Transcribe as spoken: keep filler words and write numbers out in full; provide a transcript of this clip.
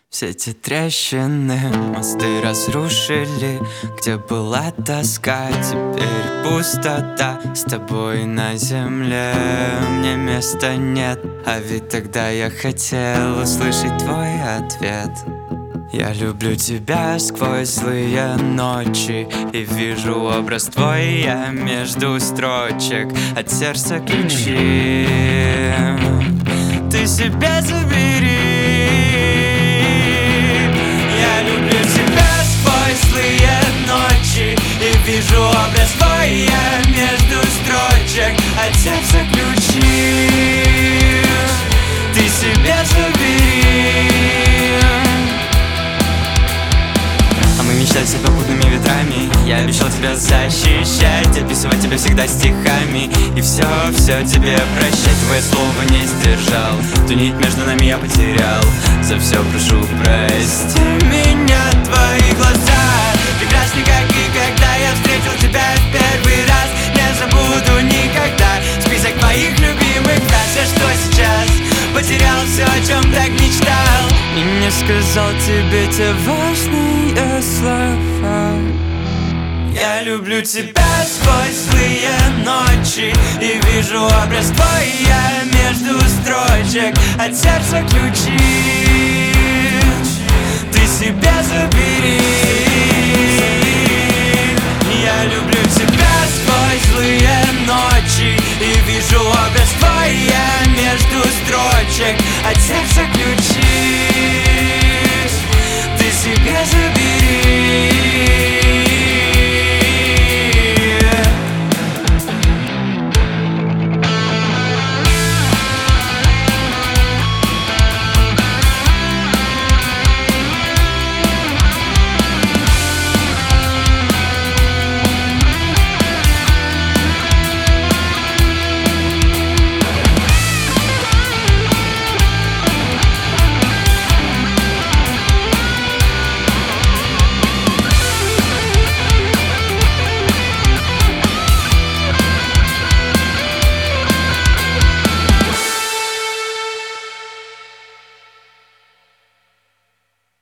Все эти трещины, мосты разрушили. Где была тоска, теперь пустота. С тобой на земле мне места нет. А ведь тогда я хотел услышать твой ответ. Я люблю тебя сквозь злые ночи и вижу образ твой я между строчек. От сердца ключи ты себе забери. Я люблю тебя сквозь злые ночи и вижу образ твой я между строчек. От сердца ключи ты себе забери. Мечтать себя попутными ветрами. Я обещал тебя защищать, описывать тебя всегда стихами. И все, все тебе прощать. Твое слово не сдержал, ту нить между нами я потерял. За все прошу прости меня, твои глаза прекрасны, как и когда я встретил тебя в первый раз. Не забуду никогда список моих любимых фраз. Я что сейчас потерял все, о чем так мечтал, и не сказал тебе те важные слова. Я люблю тебя сквозь злые ночи и вижу образ твой я между строчек. От сердца ключи ты себе забери. Я люблю тебя сквозь злые ночи и вижу образ твой я между строчек. От сердца ключи